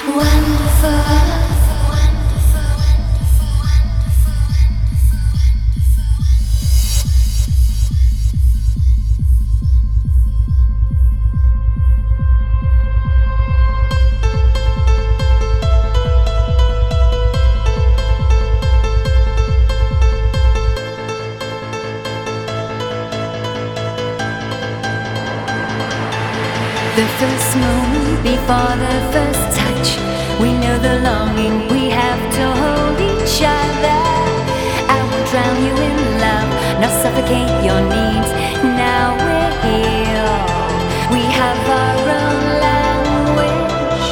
The first moment before the first touch, we know the longing we have to hold each other. I will drown you in love, not suffocate your needs. Now we're here, we have our own language.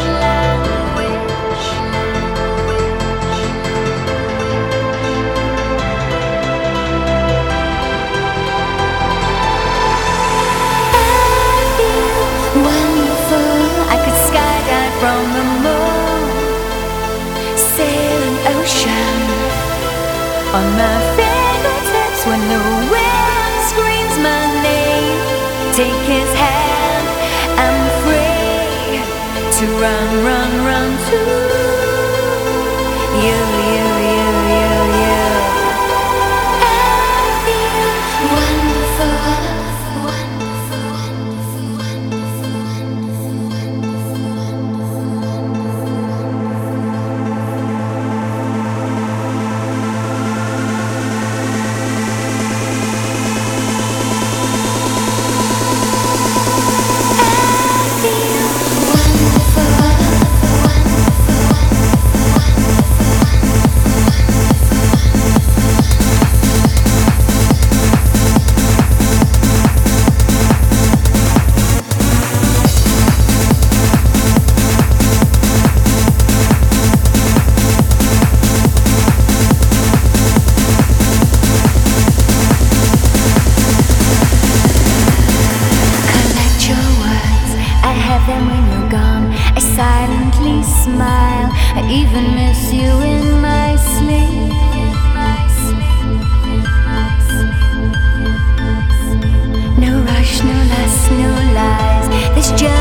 I feel wonderful. I could skydive from the moon, sail an ocean on my fingertips when the wind screams my name. Take his hand, I'm free to run, run, run to you, you, you, you, you. I feel wonderful, wonderful, wonderful, wonderful, collect your words, I have them when you're gone. I silently smile, I even miss you in my sleep. No rush, no lust, no lies. This journey